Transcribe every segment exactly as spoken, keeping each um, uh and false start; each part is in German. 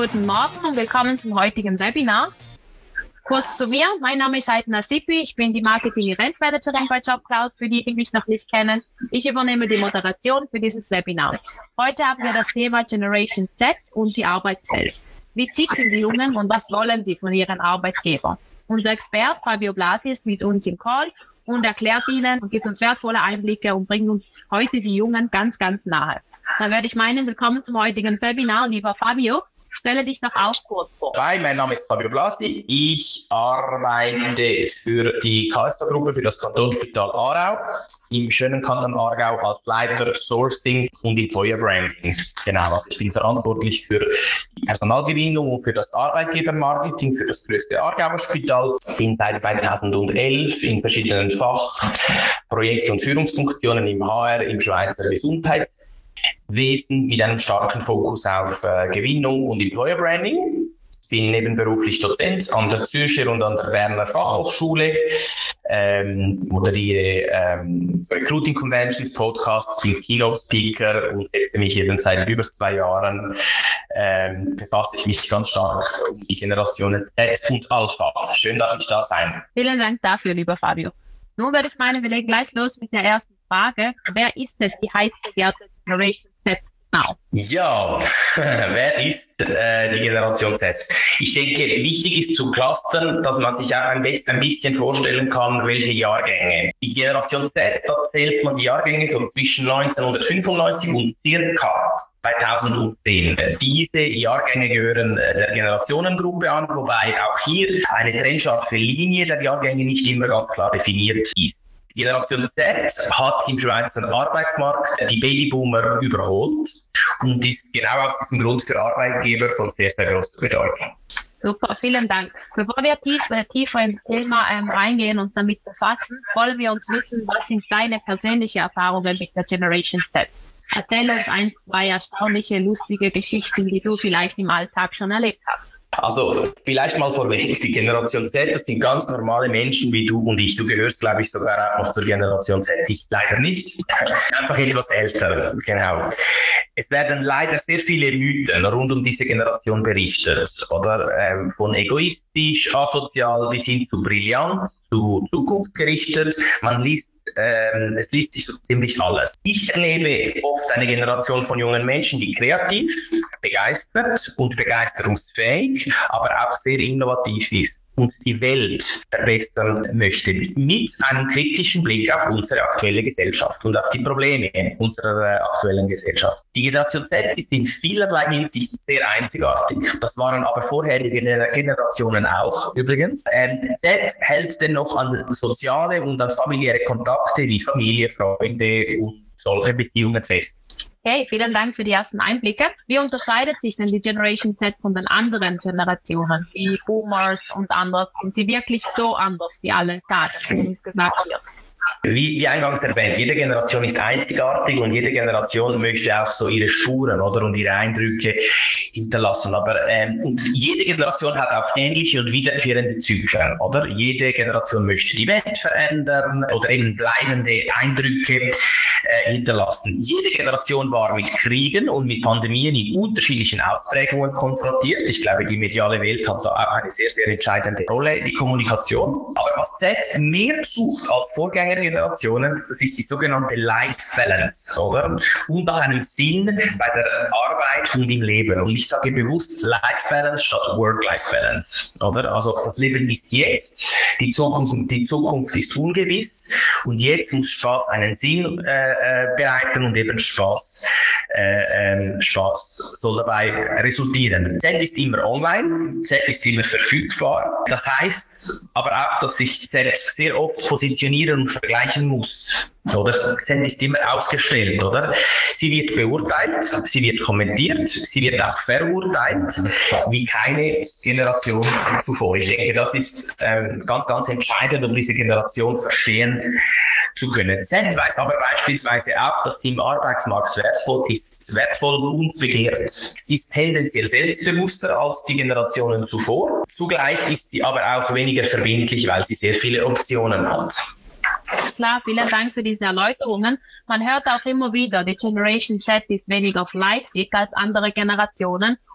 Guten Morgen und willkommen zum heutigen Webinar. Kurz zu mir, mein Name ist Aitana Sipi, ich bin die Marketing-Event-Managerin bei JobCloud, für die, die mich noch nicht kennen. Ich übernehme die Moderation für dieses Webinar. Heute haben wir das Thema Generation Z und die Arbeitswelt. Wie ticken die Jungen und was wollen sie von ihren Arbeitgebern? Unser Experte Fabio Blasi ist mit uns im Call und erklärt ihnen und gibt uns wertvolle Einblicke und bringt uns heute die Jungen ganz, ganz nahe. Dann würde ich meinen, willkommen zum heutigen Webinar, lieber Fabio. Stelle dich noch auch kurz vor. Hi, mein Name ist Fabio Blasi. Ich arbeite für die K S V-Gruppe, für das Kantonsspital Aarau, im schönen Kanton Aargau als Leiter Sourcing und Employer Branding. Genau, also ich bin verantwortlich für die Personalgewinnung und für das Arbeitgebermarketing für das größte Aargauer Spital. Bin seit zweitausendelf in verschiedenen Fach-, Projekt- und Führungsfunktionen im H R, im Schweizer Gesundheits Wesen mit einem starken Fokus auf äh, Gewinnung und Employer Branding. Ich bin nebenberuflich Dozent an der Zürcher und an der Berner Fachhochschule, ähm, moderiere ähm, Recruiting Conventions, Podcasts, bin Keynote Speaker und setze mich eben seit über zwei Jahren, ähm, befasse ich mich ganz stark um die Generationen Z und Alpha. Schön, dass ich da sein. Vielen Dank dafür, lieber Fabio. Nun würde ich meinen, wir legen gleich los mit der ersten Frage. Wer ist es, die heiß begehrte Generation Z genau? Ja, wer ist äh, die Generation Z? Ich denke, wichtig ist zu clustern, dass man sich auch ein bisschen vorstellen kann, welche Jahrgänge. Die Generation Z, da zählt man die Jahrgänge so zwischen neunzehnhundertfünfundneunzig und circa zweitausendzehn. Diese Jahrgänge gehören der Generationengruppe an, wobei auch hier eine trennscharfe Linie der Jahrgänge nicht immer ganz klar definiert ist. Die Generation Z hat im Schweizer Arbeitsmarkt die Babyboomer überholt und ist genau aus diesem Grund für Arbeitgeber von sehr, sehr großer Bedeutung. Super, vielen Dank. Bevor wir tiefer, tiefer ins Thema ähm, reingehen und damit befassen, wollen wir uns wissen, was sind deine persönlichen Erfahrungen mit der Generation Z? Erzähl uns ein, zwei erstaunliche, lustige Geschichten, die du vielleicht im Alltag schon erlebt hast. Also vielleicht mal vorweg, die Generation Z, das sind ganz normale Menschen wie du und ich. Du gehörst, glaube ich, sogar auch noch zur Generation Z. Ich leider nicht. Einfach etwas älter, genau. Es werden leider sehr viele Mythen rund um diese Generation berichtet, oder? Ähm, von egoistisch, asozial bis hin zu brillant, zu zukunftsgerichtet. Man liest Ähm, es liest sich so ziemlich alles. Ich erlebe oft eine Generation von jungen Menschen, die kreativ, begeistert und begeisterungsfähig, aber auch sehr innovativ ist und die Welt verbessern möchte, mit einem kritischen Blick auf unsere aktuelle Gesellschaft und auf die Probleme unserer aktuellen Gesellschaft. Die Generation Z ist in vielerlei Hinsicht sehr einzigartig. Das waren aber vorherige Generationen auch, übrigens. Ähm, Z hält dennoch an soziale und an familiäre Kontakte wie Familie, Freunde und solche Beziehungen fest. Okay, vielen Dank für die ersten Einblicke. Wie unterscheidet sich denn die Generation Z von den anderen Generationen, wie Boomers und anders? Sind sie wirklich so anders wie alle da, wie uns gesagt wird? Wie, wie eingangs erwähnt, jede Generation ist einzigartig und jede Generation möchte auch so ihre Spuren, oder, und ihre Eindrücke hinterlassen. Aber ähm, und jede Generation hat auch ähnliche und wiederkehrende Zyklen, oder? Jede Generation möchte die Welt verändern oder eben bleibende Eindrücke äh, hinterlassen. Jede Generation war mit Kriegen und mit Pandemien in unterschiedlichen Ausprägungen konfrontiert. Ich glaube, die mediale Welt hat da auch eine sehr, sehr entscheidende Rolle, die Kommunikation. Aber was Z mehr sucht als vorgängige Generationen, das ist die sogenannte Life Balance, oder? Und nach einem Sinn bei der Arbeit und im Leben. Und ich sage bewusst Life Balance statt Work-Life Balance, oder? Also das Leben ist jetzt, die Zukunft, die Zukunft ist ungewiss und jetzt muss Spaß einen Sinn äh, äh, bereiten und eben Spaß, äh, äh, Spaß soll dabei resultieren. Z ist immer online, Z ist immer verfügbar. Das heißt aber auch, dass sich Z sehr oft positionieren und vergleichen muss. Oder Z ist immer ausgestellt, oder? Sie wird beurteilt, sie wird kommentiert, sie wird auch verurteilt, wie keine Generation zuvor. Ich denke, das ist ähm, ganz, ganz entscheidend, um diese Generation verstehen zu können. Z weiß aber beispielsweise auch, dass sie im Arbeitsmarkt wertvoll ist, wertvoll und begehrt. Sie ist tendenziell selbstbewusster als die Generationen zuvor. Zugleich ist sie aber auch weniger verbindlich, weil sie sehr viele Optionen hat. Klar, vielen Dank für diese Erläuterungen. Man hört auch immer wieder, die Generation Z ist weniger fleißig als andere Generationen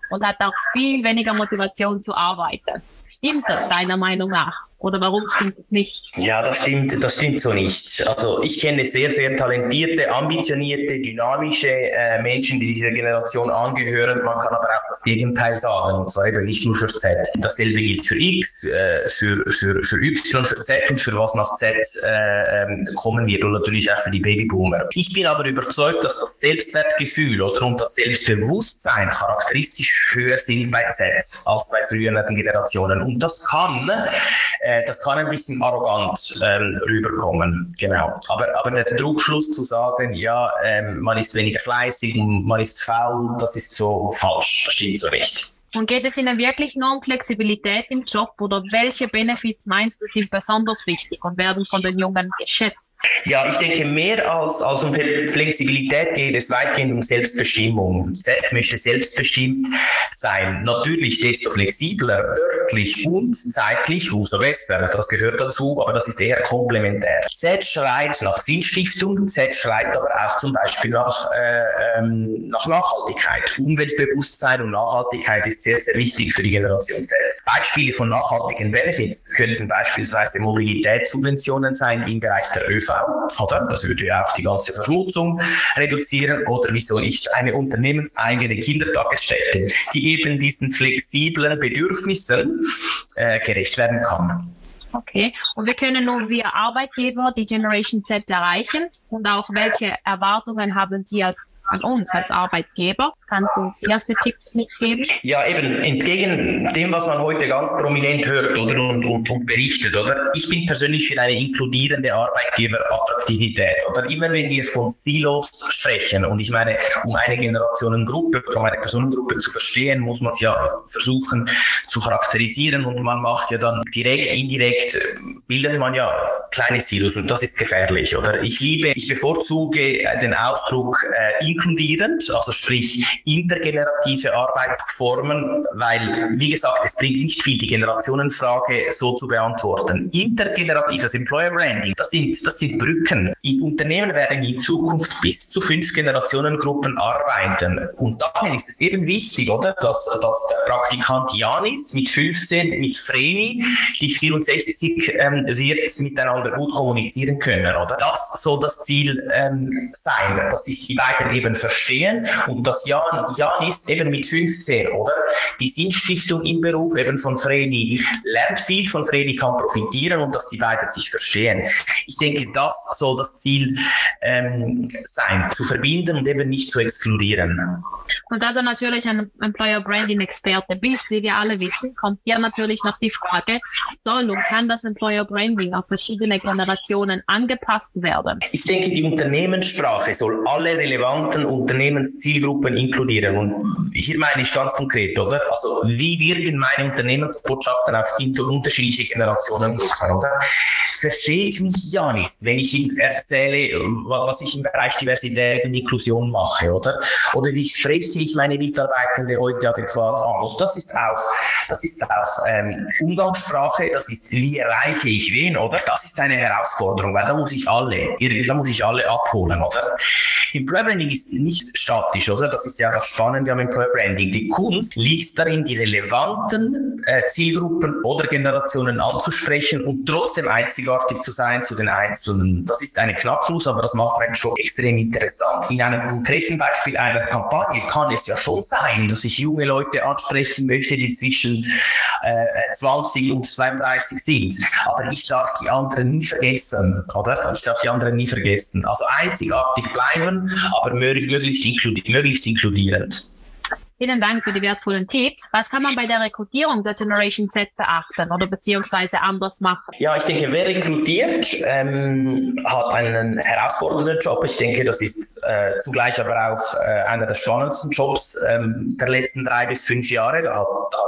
und hat auch viel weniger Motivation zu arbeiten. Stimmt das deiner Meinung nach? Oder warum stimmt es nicht? Ja, das stimmt, das stimmt so nicht. Also ich kenne sehr, sehr talentierte, ambitionierte, dynamische äh, Menschen, die dieser Generation angehören. Man kann aber auch das Gegenteil sagen, und zwar eben nicht nur für Z. Dasselbe gilt für X, äh, für, für, für Y, für Z und für was nach Z äh, ähm, kommen wird und natürlich auch für die Babyboomer. Ich bin aber überzeugt, dass das Selbstwertgefühl oder und das Selbstbewusstsein charakteristisch höher sind bei Z als bei früheren Generationen. Und das kann äh, das kann ein bisschen arrogant ähm, rüberkommen, genau. Aber, aber der Druckschluss zu sagen, ja, ähm, man ist weniger fleißig, man ist faul, das ist so falsch, das stimmt so nicht. Und geht es Ihnen wirklich nur um Flexibilität im Job oder welche Benefits meinst du sind besonders wichtig und werden von den Jungen geschätzt? Ja, ich denke, mehr als, als um Flexibilität geht es weitgehend um Selbstbestimmung. Z möchte selbstbestimmt sein. Natürlich, desto flexibler, örtlich und zeitlich, umso besser. Das gehört dazu, aber das ist eher komplementär. Z schreit nach Sinnstiftung, Z schreit aber auch zum Beispiel nach, äh, ähm, nach Nachhaltigkeit. Umweltbewusstsein und Nachhaltigkeit ist sehr, sehr wichtig für die Generation Z. Beispiele von nachhaltigen Benefits könnten beispielsweise Mobilitätssubventionen sein im Bereich der ÖV. Oder? Das würde ja auch die ganze Verschmutzung reduzieren. Oder wieso nicht eine unternehmenseigene Kindertagesstätte, die eben diesen flexiblen Bedürfnissen äh, gerecht werden kann. Okay, und wir können nur via Arbeitgeber die Generation Z erreichen und auch welche Erwartungen haben Sie als an uns als Arbeitgeber? Kannst du uns erste Tipps mitgeben? Ja, eben, entgegen dem, was man heute ganz prominent hört oder und, und, und berichtet, oder? Ich bin persönlich für eine inkludierende Arbeitgeberattraktivität. Oder immer wenn wir von Silos sprechen, und ich meine, um eine Generationengruppe, um eine Personengruppe zu verstehen, muss man es ja versuchen zu charakterisieren und man macht ja dann direkt, indirekt, bildet man ja kleine Silos und das ist gefährlich, oder? Ich liebe, ich bevorzuge den Ausdruck äh, inkludierend, also sprich intergenerative Arbeitsformen, weil, wie gesagt, es bringt nicht viel, die Generationenfrage so zu beantworten. Intergeneratives Employer Branding, das sind, das sind Brücken. In Unternehmen werden in Zukunft bis zu fünf Generationengruppen arbeiten. Und daher ist es eben wichtig, oder, dass, dass der Praktikant Janis mit fünfzehn, mit Vreni, die vierundsechzig ähm, wird miteinander gut kommunizieren können, oder? Das soll das Ziel ähm, sein, dass sich die beiden eben verstehen und dass Jan, Jan ist eben mit fünfzehn, oder? Die Sinnstiftung im Beruf eben von Vreni lernt viel, von Vreni kann profitieren und dass die beiden sich verstehen. Ich denke, das soll das Ziel ähm, sein, zu verbinden und eben nicht zu exkludieren. Und da du natürlich ein Employer Branding Experte bist, wie wir alle wissen, kommt hier natürlich noch die Frage, soll und kann das Employer Branding auf verschiedene Generationen angepasst werden? Ich denke, die Unternehmenssprache soll alle relevanten Unternehmenszielgruppen inkludieren. Und hier meine ich ganz konkret, oder? Also, wie wirken meine Unternehmensbotschaften auf unterschiedliche Generationen, oder? Verstehe ich mich ja nicht, wenn ich Ihnen erzähle, was ich im Bereich Diversität und Inklusion mache, oder? Oder wie spreche ich meine Mitarbeitende heute adäquat an? Und das ist auch, das ist auch ähm, Umgangssprache, das ist, wie erreiche ich wen, oder? Das ist eine Herausforderung, weil da muss ich alle, da muss ich alle abholen, oder? Employer Branding ist nicht statisch, oder? Das ist ja das Spannende am Employer Branding. Die Kunst liegt darin, die relevanten äh, Zielgruppen oder Generationen anzusprechen und trotzdem einzigartig zu sein zu den Einzelnen. Das ist eine Knackschluss, aber das macht einen schon extrem interessant. In einem konkreten Beispiel einer Kampagne kann es ja schon sein, dass ich junge Leute ansprechen möchte, die zwischen äh, zwanzig und zweiunddreißig sind. Aber ich darf die anderen nie vergessen, oder? Ich darf die anderen nie vergessen. Also einzigartig bleiben, aber möglichst, inkludi- möglichst inkludierend. Vielen Dank für die wertvollen Tipps. Was kann man bei der Rekrutierung der Generation Z beachten oder beziehungsweise anders machen? Ja, ich denke, wer rekrutiert, ähm, hat einen herausfordernden Job. Ich denke, das ist äh, zugleich aber auch äh, einer der spannendsten Jobs ähm, der letzten drei bis fünf Jahre. Da hat, da hat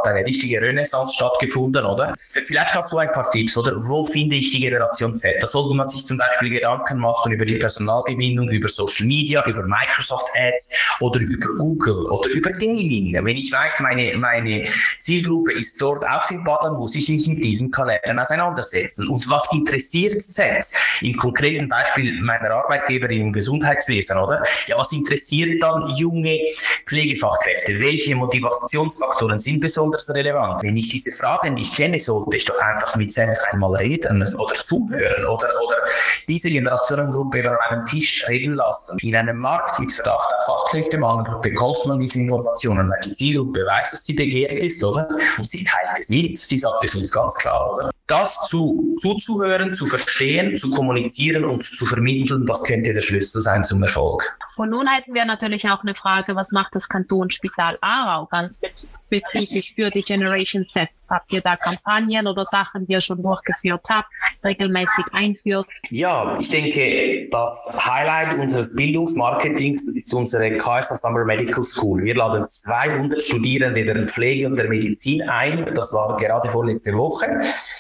hat eine richtige Renaissance stattgefunden, oder? Vielleicht auch so ein paar Tipps, oder? Wo finde ich die Generation Z? Da sollte man sich zum Beispiel Gedanken machen über die Personalgewinnung, über Social Media, über Microsoft Ads oder über Google oder über Gaming. Wenn ich weiß, meine, meine Zielgruppe ist dort auch in Baden, muss ich mich mit diesen Kanälen auseinandersetzen. Und was interessiert Z? Im konkreten Beispiel meiner Arbeitgeber im Gesundheitswesen, oder? Ja, was interessiert dann junge Pflegefachkräfte? Welche Motivationsfaktoren sind besonders relevant? Wenn ich diese Fragen nicht kenne, sollte ich doch einfach mit Z einmal reden oder zuhören oder, oder diese Generationengruppe über einen Tisch reden lassen. In einem Markt mit Verdacht auf Fachkräftemangel bekommt man diese Informationen, weil die Zielgruppe weiß, dass sie begehrt ist, oder? Und sie teilt es mit. Sie sagt es uns ganz klar, oder? Das zu, zuzuhören, zu verstehen, zu kommunizieren und zu vermitteln, das könnte der Schlüssel sein zum Erfolg. Und nun hätten wir natürlich auch eine Frage, was macht das Kantonsspital Aarau ganz spezifisch für die Generation Z? Habt ihr da Kampagnen oder Sachen, die ihr schon durchgeführt habt, regelmäßig einführt? Ja, ich denke, das Highlight unseres Bildungsmarketings, das ist unsere K S A Summer Medical School. Wir laden zweihundert Studierende der Pflege und der Medizin ein. Das war gerade vorletzte Woche.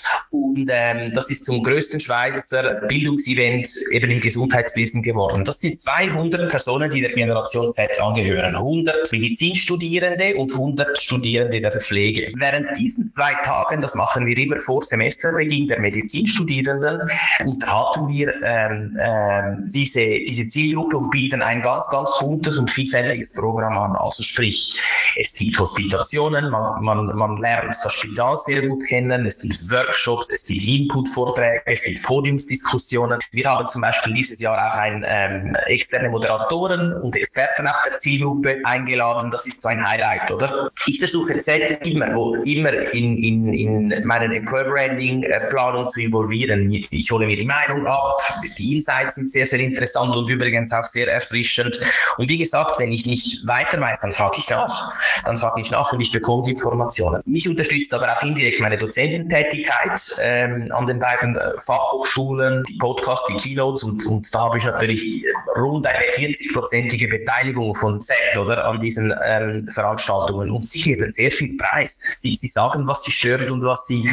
Und ähm, das ist zum größten Schweizer Bildungsevent eben im Gesundheitswesen geworden. Das sind zweihundert Personen, die der Generation Z angehören. hundert Medizinstudierende und hundert Studierende der Pflege. Während diesen zwei Tagen, das machen wir immer vor Semesterbeginn der Medizinstudierenden, unterhalten wir ähm, ähm, diese, diese Zielgruppe und bieten ein ganz, ganz buntes und vielfältiges Programm an. Also sprich, es gibt Hospitationen, man, man, man lernt das Spital sehr gut kennen, es gibt Workshops, es gibt Input-Vorträge, es gibt Podiumsdiskussionen. Wir haben zum Beispiel dieses Jahr auch ein, ähm, externe Moderatoren und Experten auf der Zielgruppe eingeladen. Das ist so ein Highlight, oder? Ich versuche Z immer, wo, immer in, in, in meinen Employer Branding äh, Planung zu involvieren. Ich hole mir die Meinung ab. Die Insights sind sehr, sehr interessant und übrigens auch sehr erfrischend. Und wie gesagt, wenn ich nicht weiter weiß, dann frage ich nach. Dann frage ich nach und ich bekomme die Informationen. Mich unterstützt aber auch indirekt meine Dozententätigkeit ähm, an den beiden äh, Fachhochschulen, die Podcasts, die Keynotes und, und da habe ich natürlich rund eine vierzig-prozentige Beteiligung von Z, oder, an diesen ähm, Veranstaltungen und sie geben sehr viel Preis. Sie, sie sagen, was sie stört und was sie,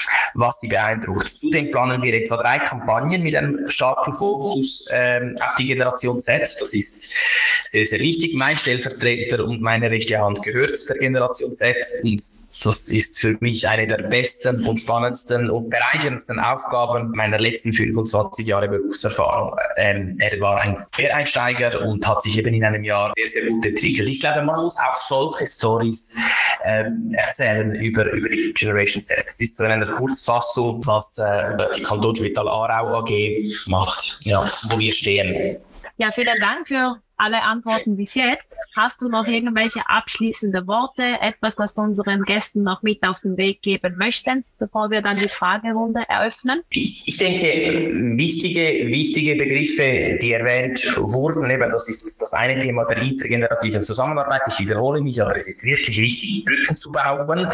was sie beeindruckt. Zudem planen wir etwa drei Kampagnen mit einem starken Fokus ähm, auf die Generation Z. Das ist sehr, sehr wichtig. Mein Stellvertreter und meine rechte Hand gehört der Generation Z und das ist für mich eine der besten und spannendsten und bereicherndsten Aufgaben meiner letzten fünfundzwanzig Jahre Berufserfahrung. Ähm, er war ein Quereinsteiger und hat sich eben in einem Jahr sehr, sehr gut entwickelt. Ich glaube, man muss auch solche Stories ähm, erzählen über, über die Generation Z. Das ist so in einer Kurzfassung, was äh, die Kantonsspital Aarau A G macht, ja, wo wir stehen. Ja, vielen Dank für alle Antworten bis jetzt. Hast du noch irgendwelche abschließende Worte, etwas, was du unseren Gästen noch mit auf den Weg geben möchtest, bevor wir dann die Fragerunde eröffnen? Ich, ich denke, wichtige, wichtige Begriffe, die erwähnt wurden, eben, das ist das eine Thema der intergenerativen Zusammenarbeit. Ich wiederhole mich, aber es ist wirklich wichtig, Brücken zu bauen.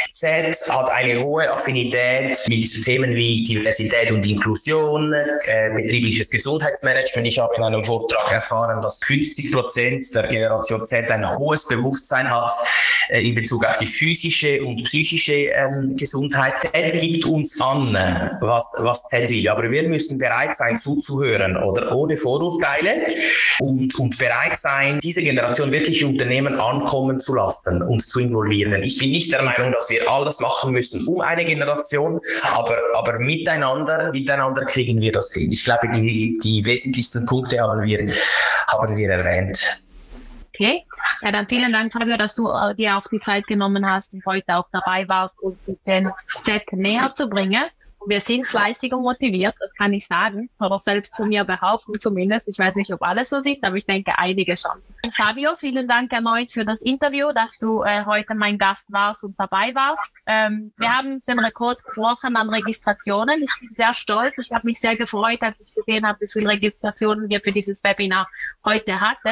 Z hat eine hohe Affinität mit Themen wie Diversität und Inklusion, äh, betriebliches Gesundheitsmanagement. Ich habe in einem Vortrag erfahren, dass fünfzig Prozent der Generation Z ein hohes Bewusstsein hat äh, in Bezug auf die physische und psychische ähm, Gesundheit. Z gibt uns an, was, was Z will. Aber wir müssen bereit sein, zuzuhören, oder ohne Vorurteile und, und bereit sein, diese Generation wirklich in Unternehmen ankommen zu lassen und zu involvieren. Ich bin nicht der Meinung, dass wir alles machen müssen um eine Generation, aber, aber miteinander, miteinander kriegen wir das hin. Ich glaube, die, die wesentlichsten Punkte haben wir, haben wir erwähnt. Okay, ja, dann vielen Dank, Fabio, dass du äh, dir auch die Zeit genommen hast und heute auch dabei warst, uns die Gen Z näher zu bringen. Wir sind fleißig und motiviert, das kann ich sagen, oder selbst von mir behaupten zumindest. Ich weiß nicht, ob alle so sind, aber ich denke, einige schon. Und Fabio, vielen Dank erneut für das Interview, dass du äh, heute mein Gast warst und dabei warst. Ähm, wir haben den Rekord gebrochen an Registrationen. Ich bin sehr stolz. Ich habe mich sehr gefreut, als ich gesehen habe, wie viele Registrationen wir für dieses Webinar heute hatten.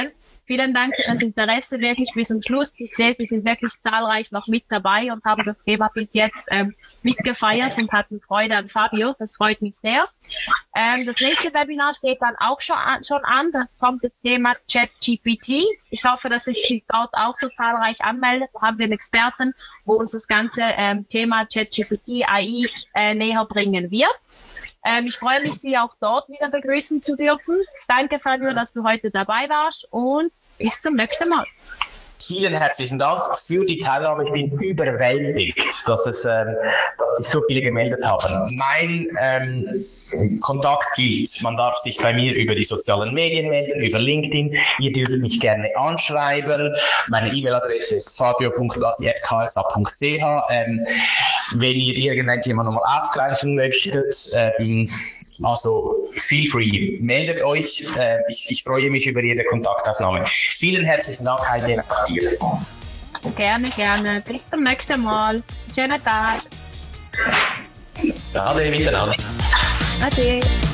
Vielen Dank für das Interesse, wirklich bis zum Schluss. Ich sehe, Sie sind wirklich zahlreich noch mit dabei und haben das Thema bis jetzt ähm, mitgefeiert und hatten Freude an Fabio. Das freut mich sehr. Ähm, das nächste Webinar steht dann auch schon an, schon an. Das kommt das Thema ChatGPT. Ich hoffe, dass es sich dort auch so zahlreich anmeldet. Da haben wir einen Experten, wo uns das ganze ähm, Thema ChatGPT, A I äh, näher bringen wird. Ähm, ich freue mich, Sie auch dort wieder begrüßen zu dürfen. Danke, Fabio, dass du heute dabei warst und bis zum nächsten Mal. Vielen herzlichen Dank für die Teilnahme. Ich bin überwältigt, dass, es, ähm, dass sich so viele gemeldet haben. Mein ähm, Kontakt gilt. Man darf sich bei mir über die sozialen Medien melden, über LinkedIn. Ihr dürft mich gerne anschreiben. Meine E-Mail-Adresse ist fabio punkt lassi at k s a punkt c h. Ähm, wenn ihr irgendein Thema nochmal aufgreifen möchtet, ähm, also feel free, meldet euch. Äh, ich, ich freue mich über jede Kontaktaufnahme. Vielen herzlichen Dank, Heidi, auch dir. Gerne, gerne. Bis zum nächsten Mal. Schönen Tag. Ade miteinander. Ade.